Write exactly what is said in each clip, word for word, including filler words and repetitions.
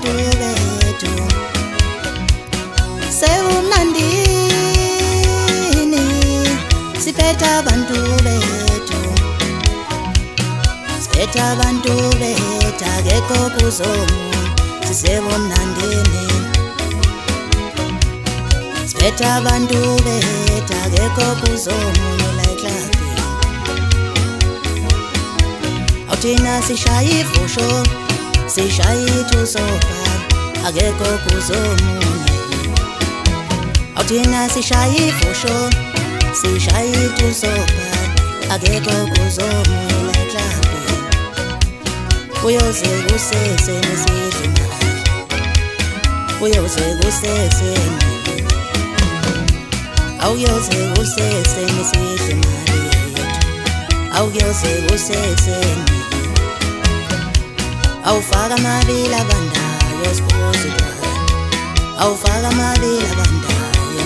abantu bethu sebumnandini siphethe abantu bethu siphethe abantu bethu akekho kuzomuntu sisebumnandini siphethe abantu bethu akekho kuzomuntu la eklabhini awuthina sishaya ivusho sishaya ithusopa akekho kuzomuntu awuthina sishaya ivusho sishaya ithusopa akekho kuzomuntu la eklabhini uyoze kusese nesidlina uyoze kusese awuyoze kusese nesidlina awuyoze kusese awufaka amabili abandayo sibuze awufaka amabili abandayo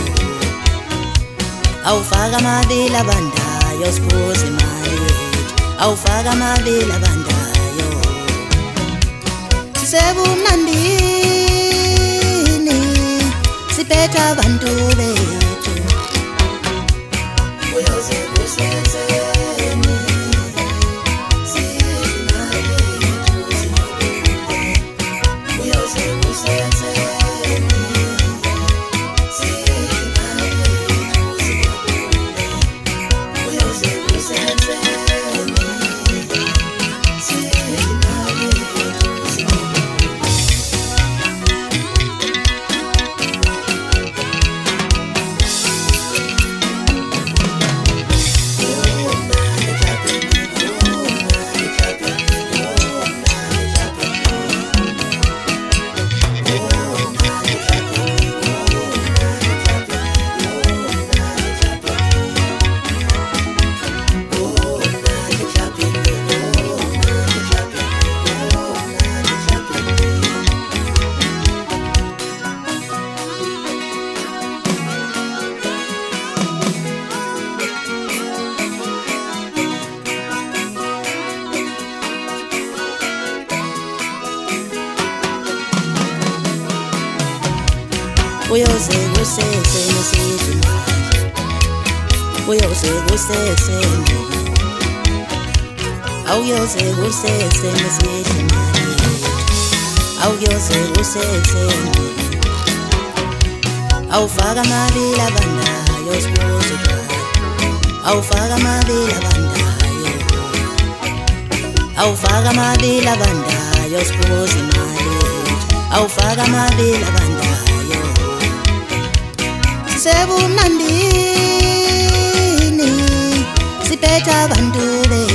awufaka amabili abandayo sibuze imali awufaka amabili abandayo sisebumnandini siphethe abantu bethu uyoze kusese uyoze kusese nesidlina uyoze kusese awuyoze kusese nesidlina awuyoze kusese awufaka amabili abandayo sibuze awufaka amabili abandayo awufaka amabili abandayo sibuze imali awufaka amabili abandayo sebumnandini siphethe abantu bethu